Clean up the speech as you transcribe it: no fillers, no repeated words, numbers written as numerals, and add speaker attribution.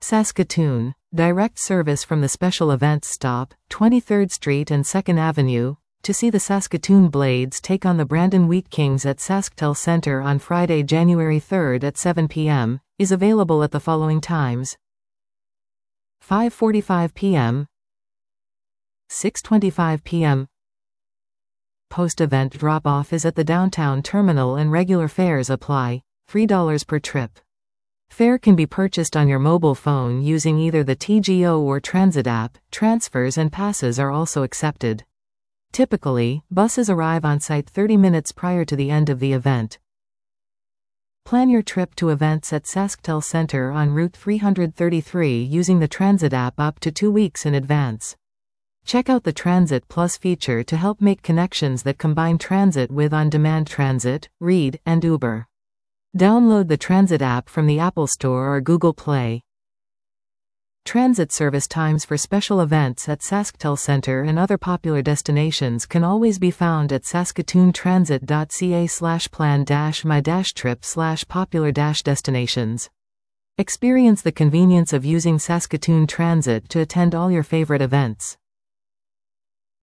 Speaker 1: Saskatoon, direct service from the special events stop, 23rd Street and 2nd Avenue, to see the Saskatoon Blades take on the Brandon Wheat Kings at SaskTel Centre on Friday, January 3rd at 7 p.m., is available at the following times: 5:45 p.m., 6:25 p.m. Post-event drop-off is at the downtown terminal and regular fares apply, $3 per trip. Fare can be purchased on your mobile phone using either the TGO or Transit app. Transfers and passes are also accepted. Typically, buses arrive on site 30 minutes prior to the end of the event. Plan your trip to events at SaskTel Centre on Route 333 using the Transit app up to 2 weeks in advance. Check out the Transit Plus feature to help make connections that combine transit with on-demand transit, Read, and Uber. Download the Transit app from the Apple Store or Google Play. Transit service times for special events at SaskTel Centre and other popular destinations can always be found at saskatoontransit.ca/plan-my-trip/popular-destinations. Experience the convenience of using Saskatoon Transit to attend all your favorite events.